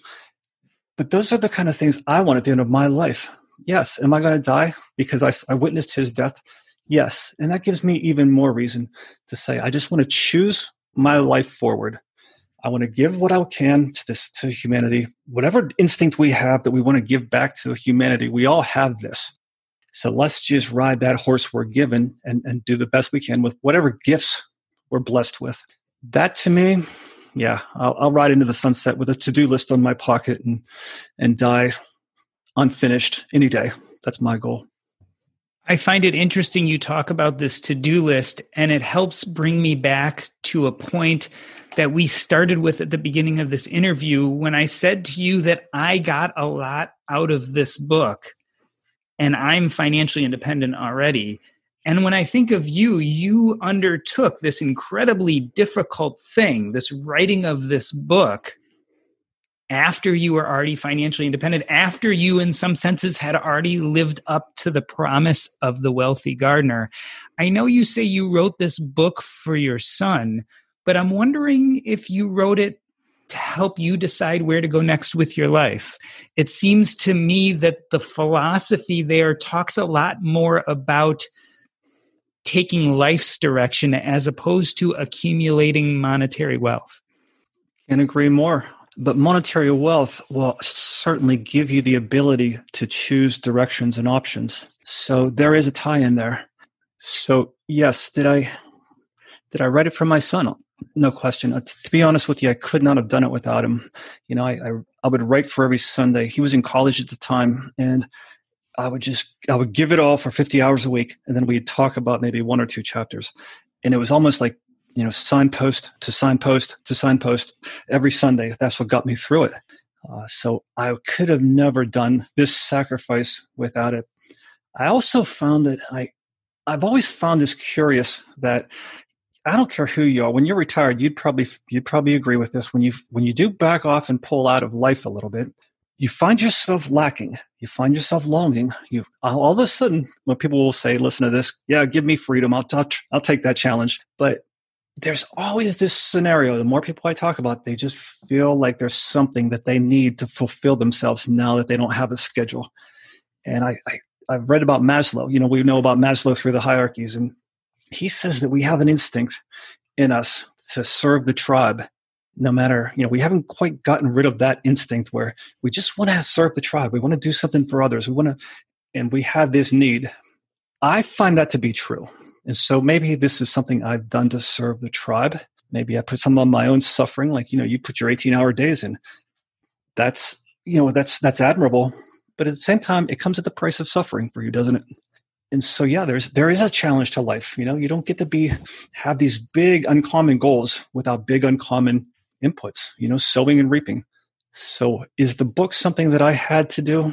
But those are the kind of things I want at the end of my life. Yes. Am I going to die because I witnessed his death? Yes. And that gives me even more reason to say, I just want to choose my life forward. I want to give what I can to humanity. Whatever instinct we have that we want to give back to humanity, we all have this. So let's just ride that horse we're given and do the best we can with whatever gifts we're blessed with. That to me, yeah, I'll ride into the sunset with a to-do list on my pocket and die unfinished any day. That's my goal. I find it interesting you talk about this to-do list, and it helps bring me back to a point that we started with at the beginning of this interview when I said to you that I got a lot out of this book and I'm financially independent already. And when I think of you, you undertook this incredibly difficult thing, this writing of this book, after you were already financially independent, after you, in some senses, had already lived up to the promise of the wealthy gardener. I know you say you wrote this book for your son, but I'm wondering if you wrote it to help you decide where to go next with your life. It seems to me that the philosophy there talks a lot more about taking life's direction as opposed to accumulating monetary wealth. Can't agree more. But monetary wealth will certainly give you the ability to choose directions and options. So there is a tie in there. So yes, did I write it for my son? No question. To be honest with you, I could not have done it without him. You know, I would write for every Sunday. He was in college at the time, and I would give it all for 50 hours a week, and then we'd talk about maybe one or two chapters. And it was almost like, you know, signpost to signpost to signpost every Sunday. That's what got me through it. So I could have never done this sacrifice without it. I also found that I've always found this curious that I don't care who you are. When you're retired, you'd probably agree with this. When you do back off and pull out of life a little bit, you find yourself lacking. You find yourself longing. All of a sudden, when people will say, "Listen to this, yeah, give me freedom. I'll take that challenge." But there's always this scenario. The more people I talk about, they just feel like there's something that they need to fulfill themselves now that they don't have a schedule. And I've read about Maslow. You know, we know about Maslow through the hierarchies, and he says that we have an instinct in us to serve the tribe. No matter, you know, we haven't quite gotten rid of that instinct where we just want to serve the tribe. We want to do something for others. And we have this need. I find that to be true. And so maybe this is something I've done to serve the tribe. Maybe I put some of my own suffering, like, you know, you put your 18-hour days in. That's admirable. But at the same time, it comes at the price of suffering for you, doesn't it? And so, yeah, there is a challenge to life. You know, you don't get to have these big uncommon goals without big uncommon inputs, you know, sowing and reaping. So is the book something that I had to do?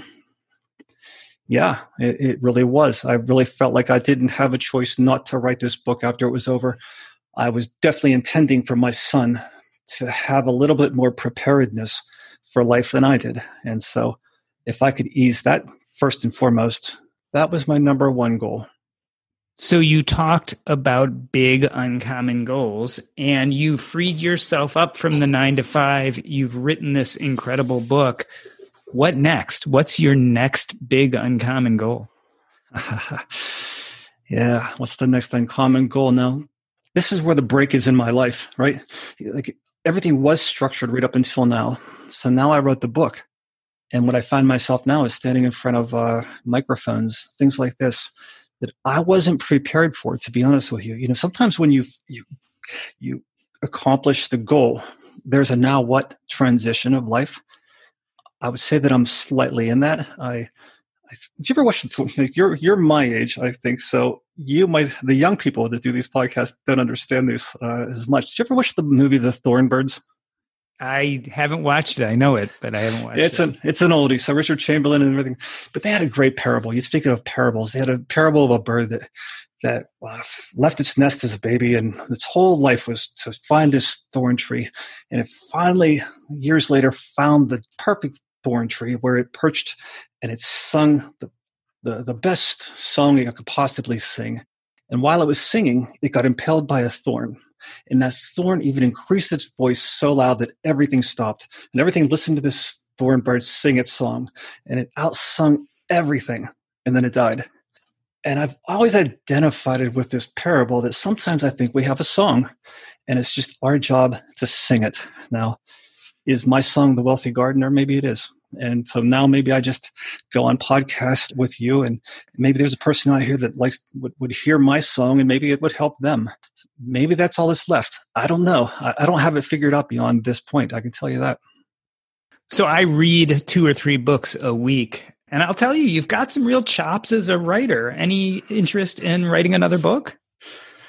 Yeah, it really was. I really felt like I didn't have a choice not to write this book after it was over. I was definitely intending for my son to have a little bit more preparedness for life than I did. And so if I could ease that first and foremost, that was my number one goal. So you talked about big uncommon goals and you freed yourself up from the 9-to-5. You've written this incredible book. What next? What's your next big uncommon goal? Yeah. What's the next uncommon goal? Now, this is where the break is in my life, right? Like everything was structured right up until now. So now I wrote the book. And what I find myself now is standing in front of microphones, things like this, that I wasn't prepared for, to be honest with you. You know, sometimes when you accomplish the goal, there's a now what transition of life. I would say that I'm slightly in that. Did you ever watch you're my age, I think. So the young people that do these podcasts don't understand this as much. Did you ever watch the movie The Thornbirds? I haven't watched it. I know it, but I haven't watched it. It's an oldie. So Richard Chamberlain and everything. But they had a great parable. You speak of parables. They had a parable of a bird that left its nest as a baby, and its whole life was to find this thorn tree. And it finally, years later, found the perfect thorn tree where it perched, and it sung the best song it could possibly sing. And while it was singing, it got impaled by a thorn. And that thorn even increased its voice so loud that everything stopped. And everything listened to this thorn bird sing its song. And it outsung everything. And then it died. And I've always identified it with this parable that sometimes I think we have a song, and it's just our job to sing it. Now, is my song The Wealthy Gardener? Maybe it is. And so now maybe I just go on podcast with you, and maybe there's a person out here that would hear my song, and maybe it would help them. Maybe that's all that's left. I don't know. I don't have it figured out beyond this point. I can tell you that. So I read 2 or 3 books a week, and I'll tell you, you've got some real chops as a writer. Any interest in writing another book?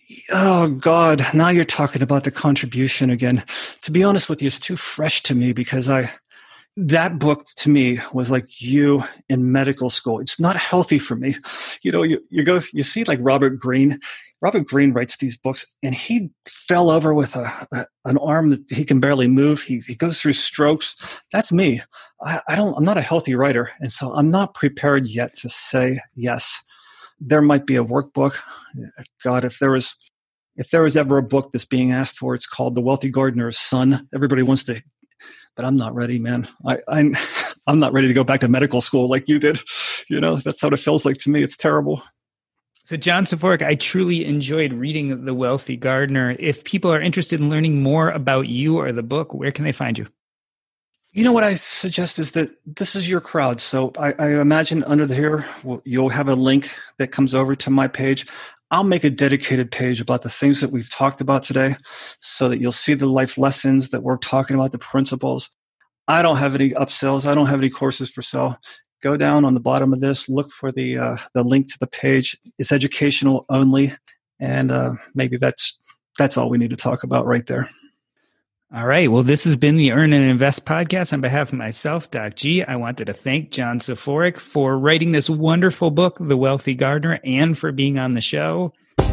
Oh, God. Now you're talking about the contribution again. To be honest with you, it's too fresh to me because that book to me was like you in medical school. It's not healthy for me. You see like Robert Greene. Robert Greene writes these books and he fell over with an arm that he can barely move. He goes through strokes. That's me. I'm not a healthy writer. And so I'm not prepared yet to say yes. There might be a workbook. God, if there was ever a book that's being asked for, it's called The Wealthy Gardener's Son. Everybody wants to, but I'm not ready, man. I'm not ready to go back to medical school like you did. That's what it feels like to me. It's terrible. So John Soforic, I truly enjoyed reading The Wealthy Gardener. If people are interested in learning more about you or the book, where can they find you? What I suggest is that this is your crowd. So I imagine under here, you'll have a link that comes over to my page. I'll make a dedicated page about the things that we've talked about today so that you'll see the life lessons that we're talking about, the principles. I don't have any upsells. I don't have any courses for sale. Go down on the bottom of this, look for the link to the page. It's educational only. And maybe that's all we need to talk about right there. All right. Well, this has been the Earn and Invest podcast. On behalf of myself, Doc G, I wanted to thank John Soforic for writing this wonderful book, The Wealthy Gardener, and for being on the show.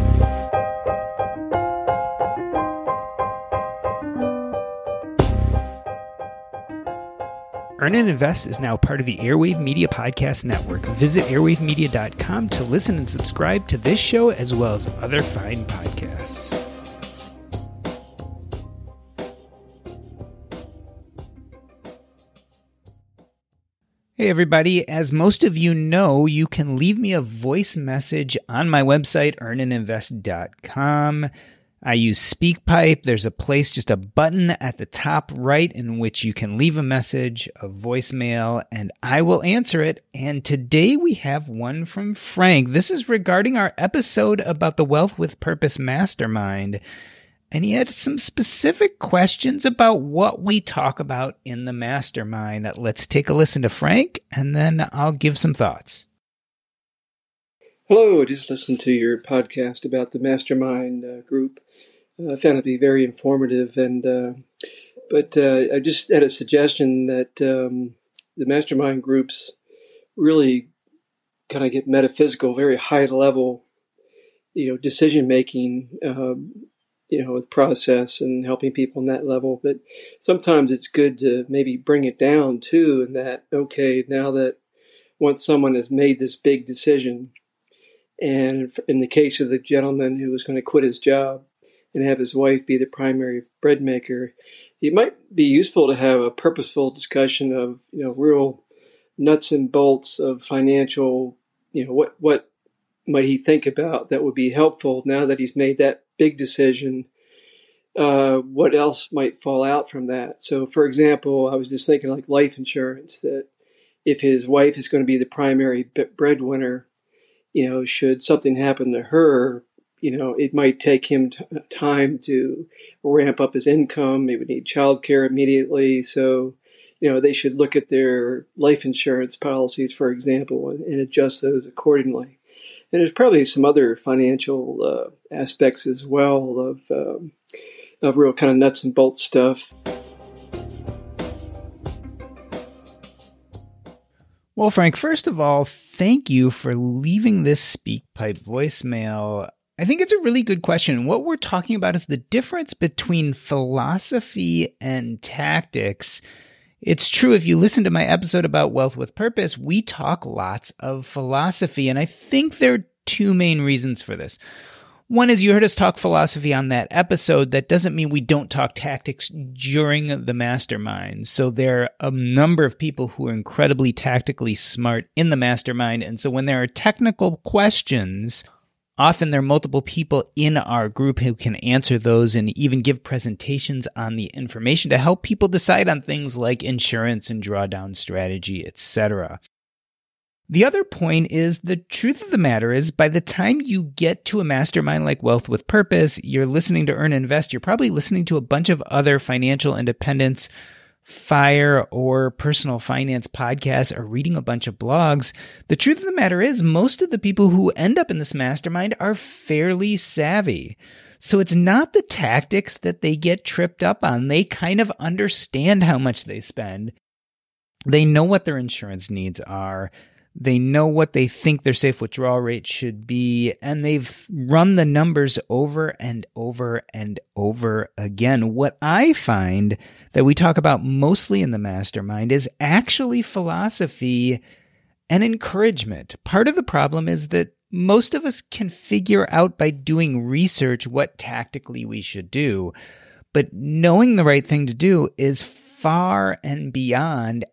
Earn and Invest is now part of the Airwave Media Podcast Network. Visit airwavemedia.com to listen and subscribe to this show as well as other fine podcasts. Hey everybody, as most of you know, you can leave me a voice message on my website, earnandinvest.com. I use SpeakPipe. There's a place, just a button at the top right in which you can leave a message, a voicemail, and I will answer it. And today we have one from Frank. This is regarding our episode about the Wealth with Purpose Mastermind. And he had some specific questions about what we talk about in the mastermind. Let's take a listen to Frank, and then I'll give some thoughts. Hello, I just listened to your podcast about the mastermind group. I found it to be very informative, but I just had a suggestion that the mastermind groups really kind of get metaphysical, very high level, decision making, process and helping people on that level. But sometimes it's good to maybe bring it down too, and that, okay, now that once someone has made this big decision, and in the case of the gentleman who was going to quit his job and have his wife be the primary bread maker, it might be useful to have a purposeful discussion of, real nuts and bolts of financial, what might he think about that would be helpful now that he's made that big decision. What else might fall out from that? So, for example, I was just thinking like life insurance, that if his wife is going to be the primary breadwinner, should something happen to her, it might take him time to ramp up his income. He would need childcare immediately. So, they should look at their life insurance policies, for example, and adjust those accordingly. And there's probably some other financial aspects as well of real kind of nuts and bolts stuff. Well, Frank, first of all, thank you for leaving this SpeakPipe voicemail. I think it's a really good question. What we're talking about is the difference between philosophy and tactics. It's true, if you listen to my episode about Wealth with Purpose, we talk lots of philosophy, and I think there are two main reasons for this. One is you heard us talk philosophy on that episode. That doesn't mean we don't talk tactics during the mastermind. So there are a number of people who are incredibly tactically smart in the mastermind. And so when there are technical questions, often there are multiple people in our group who can answer those and even give presentations on the information to help people decide on things like insurance and drawdown strategy, etc. The other point is the truth of the matter is by the time you get to a mastermind like Wealth with Purpose, you're listening to Earn and Invest, you're probably listening to a bunch of other financial independence FIRE or personal finance podcasts or reading a bunch of blogs, the truth of the matter is most of the people who end up in this mastermind are fairly savvy. So it's not the tactics that they get tripped up on. They kind of understand how much they spend. They know what their insurance needs are. They know what they think their safe withdrawal rate should be, and they've run the numbers over and over and over again. What I find that we talk about mostly in the mastermind is actually philosophy and encouragement. Part of the problem is that most of us can figure out by doing research what tactically we should do, but knowing the right thing to do is far and beyond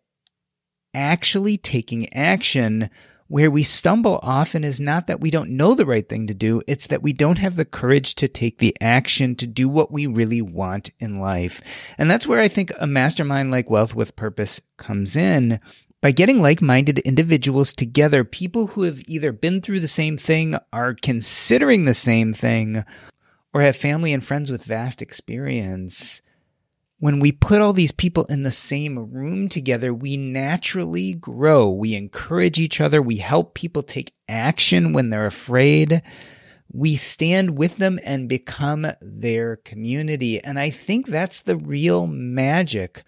actually taking action. Where we stumble often is not that we don't know the right thing to do, it's that we don't have the courage to take the action to do what we really want in life. And that's where I think a mastermind like Wealth with Purpose comes in. By getting like-minded individuals together, people who have either been through the same thing, are considering the same thing, or have family and friends with vast experience. When we put all these people in the same room together, we naturally grow. We encourage each other. We help people take action when they're afraid. We stand with them and become their community. And I think that's the real magic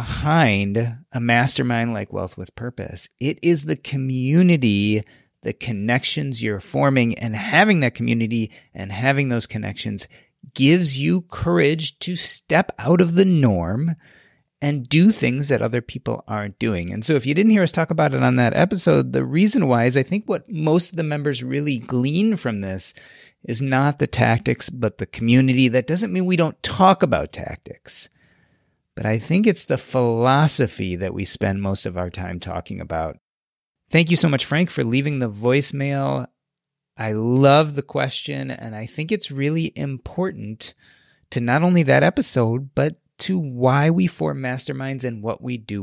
behind a mastermind like Wealth with Purpose. It is the community, the connections you're forming, and having that community and having those connections gives you courage to step out of the norm and do things that other people aren't doing. And so if you didn't hear us talk about it on that episode, the reason why is I think what most of the members really glean from this is not the tactics, but the community. That doesn't mean we don't talk about tactics, but I think it's the philosophy that we spend most of our time talking about. Thank you so much, Frank, for leaving the voicemail. I love the question, and I think it's really important to not only that episode, but to why we form masterminds and what we do.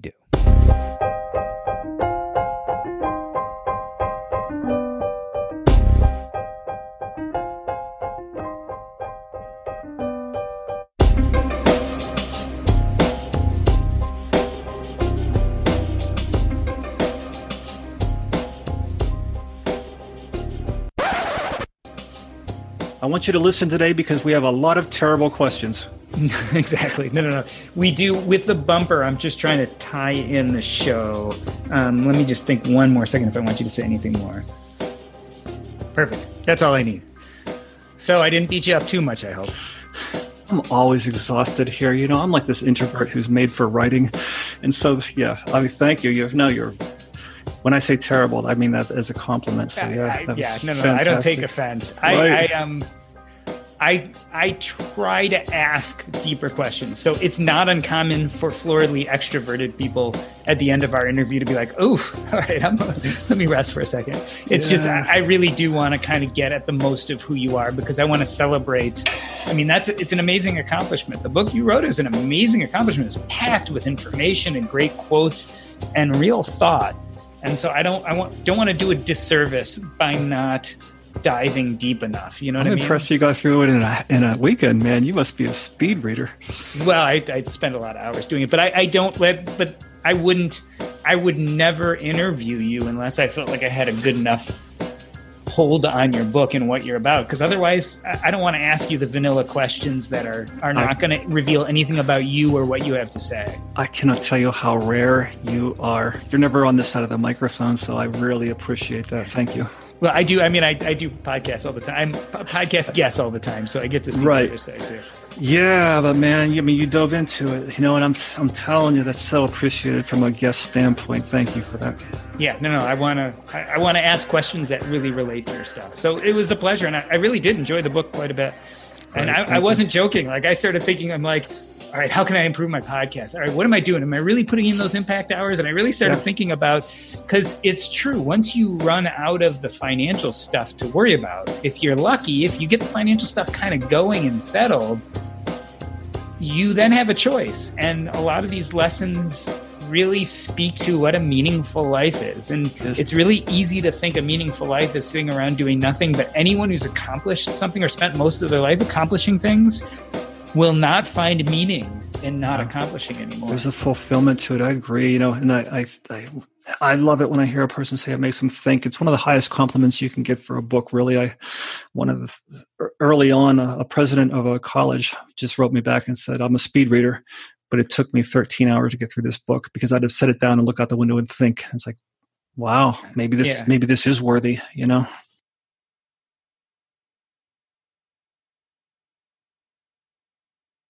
I want you to listen today because we have a lot of terrible questions. Exactly. No. We do, with the bumper, I'm just trying to tie in the show. Let me just think one more second if I want you to say anything more. Perfect. That's all I need. So I didn't beat you up too much, I hope. I'm always exhausted here. You know, I'm like this introvert who's made for writing. And so, yeah, I mean, thank you. You're when I say terrible, I mean that as a compliment. So No, I don't take offense. Right. I try to ask deeper questions. So it's not uncommon for floridly extroverted people at the end of our interview to be like, "Oh, all right, let me rest for a second." It's just I really do want to kind of get at the most of who you are because I want to celebrate. I mean, it's an amazing accomplishment. The book you wrote is an amazing accomplishment. It's packed with information and great quotes and real thought. And so I don't want to do a disservice by not diving deep enough. You know what I mean? I'm impressed you got through it in a weekend, man. You must be a speed reader. Well, I'd spend a lot of hours doing it, but I would never interview you unless I felt like I had a good enough hold on your book and what you're about. Because otherwise, I don't want to ask you the vanilla questions that are not going to reveal anything about you or what you have to say. I cannot tell you how rare you are. You're never on this side of the microphone, so I really appreciate that. Thank you. Well, I do. I mean, I do podcasts all the time. I'm a podcast guest all the time, so I get to see what you say too. Yeah, but man, you dove into it, and I'm telling you, that's so appreciated from a guest standpoint. Thank you for that. Yeah, no, I want to ask questions that really relate to your stuff. So it was a pleasure, and I really did enjoy the book quite a bit. And I wasn't joking. Like, I started thinking, I'm like, all right, how can I improve my podcast? All right, what am I doing? Am I really putting in those impact hours? And I really started thinking about, because it's true, once you run out of the financial stuff to worry about, if you're lucky, if you get the financial stuff kind of going and settled, you then have a choice. And a lot of these lessons really speak to what a meaningful life is. And it's really easy to think a meaningful life is sitting around doing nothing, but anyone who's accomplished something or spent most of their life accomplishing things will not find meaning and not accomplishing anymore. There's a fulfillment to it. I agree. You know, and I love it when I hear a person say it makes them think. It's one of the highest compliments you can get for a book. Really, early on, a president of a college just wrote me back and said, "I'm a speed reader, but it took me 13 hours to get through this book because I'd have set it down and look out the window and think." It's like, wow, maybe this is worthy. You know.